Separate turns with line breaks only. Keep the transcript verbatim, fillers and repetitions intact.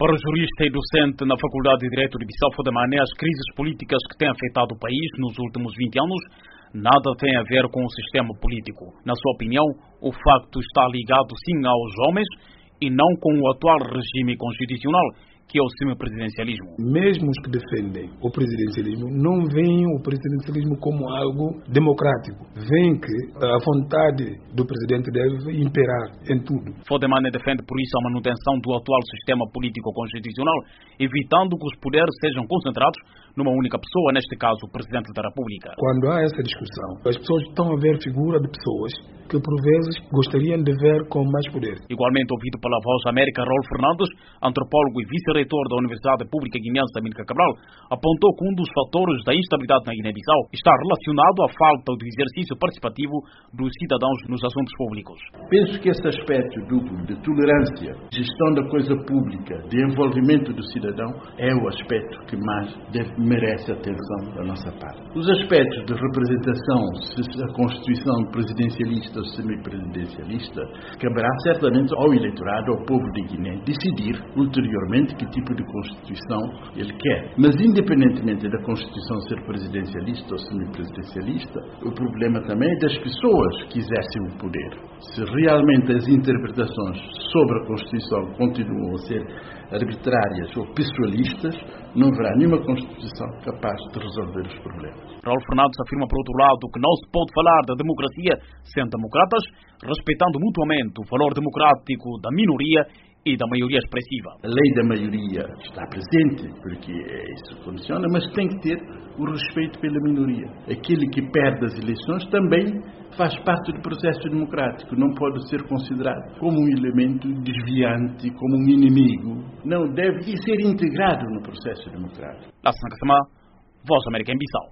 Para o jurista e docente na Faculdade de Direito de Bissau de Mané, as crises políticas que têm afetado o país nos últimos vinte anos nada têm a ver com o sistema político. Na sua opinião, o facto está ligado sim aos homens e não com o atual regime constitucional, que é o semipresidencialismo.
Mesmo os que defendem o presidencialismo não veem o presidencialismo como algo democrático. Veem que a vontade do presidente deve imperar em tudo.
Fodemane defende por isso a manutenção do atual sistema político-constitucional, evitando que os poderes sejam concentrados numa única pessoa, neste caso o Presidente da República.
Quando há essa discussão, as pessoas estão a ver figura de pessoas que por vezes gostariam de ver com mais poder.
Igualmente ouvido pela Voz América, Raul Fernandes, antropólogo e vice-reitor da Universidade Pública Guinense Amílcar Cabral, apontou que um dos fatores da instabilidade na Guiné-Bissau está relacionado à falta do exercício participativo dos cidadãos nos assuntos públicos.
Penso que esse aspecto duplo de tolerância, gestão da coisa pública, de envolvimento do cidadão, é o aspecto que mais deve, merece atenção da nossa parte. Os aspectos de representação, se a Constituição presidencialista ou semipresidencialista, caberá certamente ao eleitorado, ao povo de Guiné, decidir ulteriormente que tipo de Constituição ele quer. Mas independentemente da Constituição ser presidencialista ou semipresidencialista, o problema também é das pessoas que exercem o poder. Se realmente as interpretações sobre a Constituição continuam a ser arbitrárias ou pessoalistas, não haverá nenhuma Constituição capaz de resolver os problemas.
Raul Fernandes afirma, por outro lado, que não se pode falar da democracia sem democratas, respeitando mutuamente o valor democrático da minoria e da maioria expressiva.
A lei da maioria está presente, porque isso funciona, mas tem que ter o respeito pela minoria. Aquele que perde as eleições também faz parte do processo democrático, não pode ser considerado como um elemento desviante, como um inimigo. Não, deve ser integrado no processo democrático.
Lassana Kassama, Voz América em Bissau.